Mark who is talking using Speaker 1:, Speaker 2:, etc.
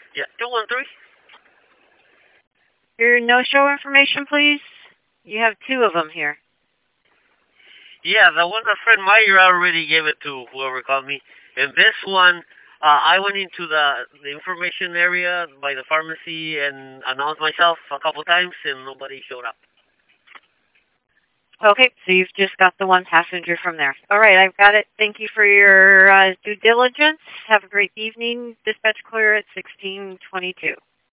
Speaker 1: Yeah, 213.
Speaker 2: Your no-show information, please. You have two of them here.
Speaker 1: Yeah, the one a friend Meyer already gave it to whoever called me. And this one, I went into the information area by the pharmacy and announced myself a couple times, and nobody showed up.
Speaker 2: Okay, so you've just got the one passenger from there. All right, I've got it. Thank you for your due diligence. Have a great evening. Dispatch clear at 1622.